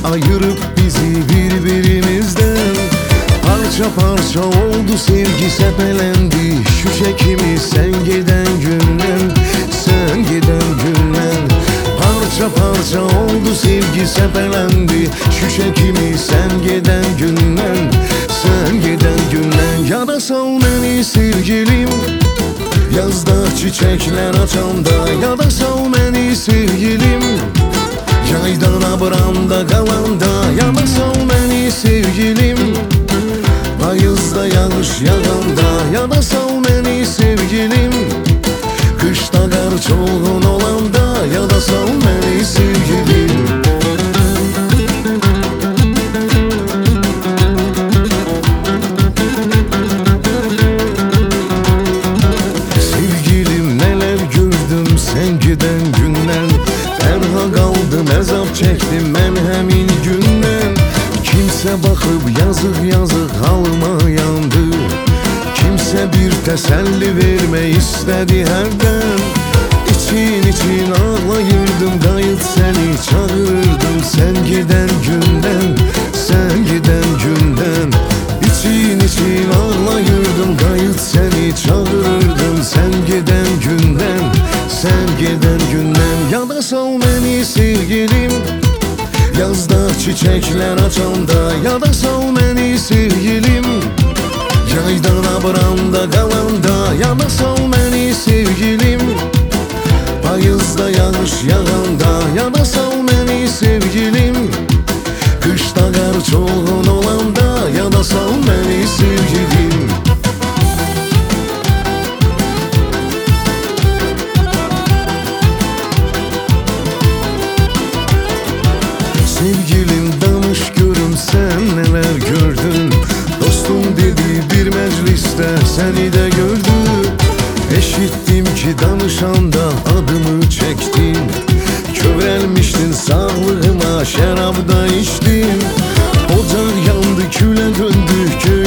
ayırıp bizi birbirimizden. Parça parça oldu sevgi, sepelendi şu çekimi sen giden günden, sen giden günden. Parça parça oldu sevgi, sepelendi şu çekimi sen giden günden, sen giden günden. Ya da sal beni sevgilim, yazda çiçekler açanda. Ya da sal beni sevgilim, yaydan abramda kalanda. Ya da sal beni sevgilim, payızda yağış yağanda. Ya da sal beni sevgilim, kışta kar çoğun olanda. Ya da sal beni sevgilim. Sevgilim neler gördüm sen giden günden, tenha kaldım ezap çektim ben hemin günden. Kimse bakıp yazık yazık halıma yandı, kimse bir teselli verme istedi herden. İçin için ağlayırdım, kayıt seni çağırırdım sen giden günden, sen giden günden. İçin için ağlayırdım, kayıt seni çağırırdım sen giden günden, sen giden günden. Ya da sal beni sevgilim, yazda çiçekler açanda. Ya da sal beni sevgilim, yaydan abramda kalanda. Ya da sal beni sevgilim, payızda yağış yağanda. Ya da sal beni sevgilim, kışta kar çoğun olanda. Ya da sal beni sevgilim. Sevgilim danış görüm sen neler gördün, dostum dedi bir mecliste seni de gördü. Eşittim ki danışanda adımı çektim, kövrelmiştin sağlığıma şarabda içtim. Ocak yandı küle döndü